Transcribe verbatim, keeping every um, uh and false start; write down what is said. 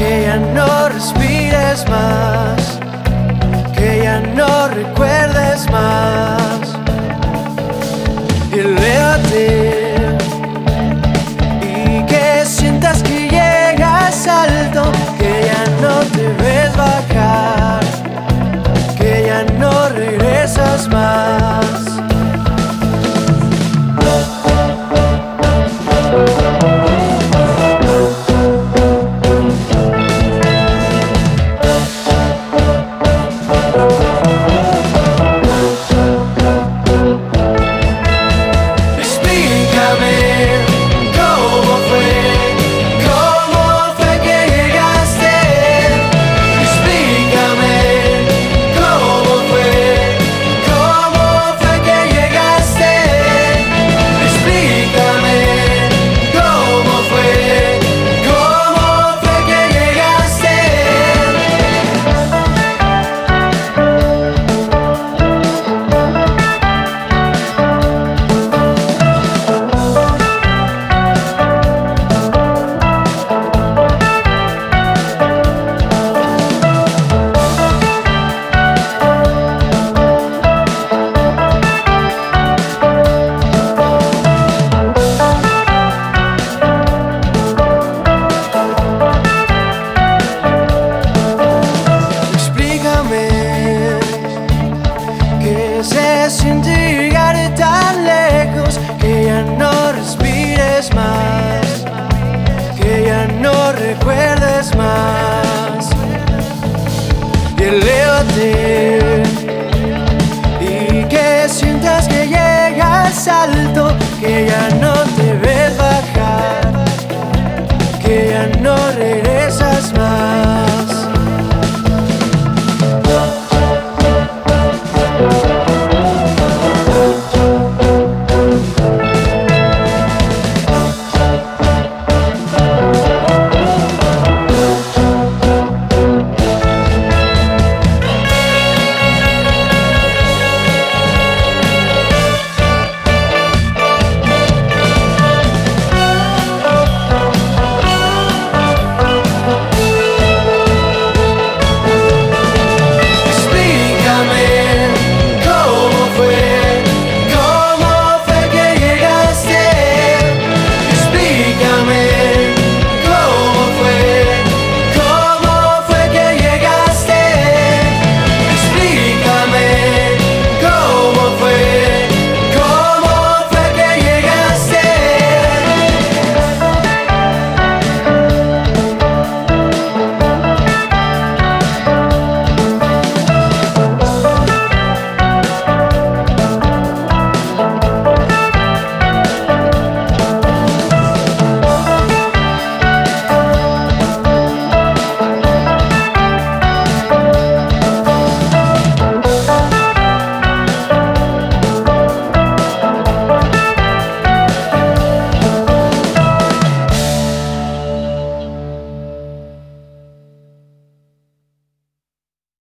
que ya no respires más, que ya no recuerdes más. Y elévate y que sientas que llegas alto, que ya no te ves bajar, que ya no regresas más. Se siente llegar tan lejos, que ya no respires más, que ya no recuerdes más. Y elévate y que sientas que llegas alto, que ya no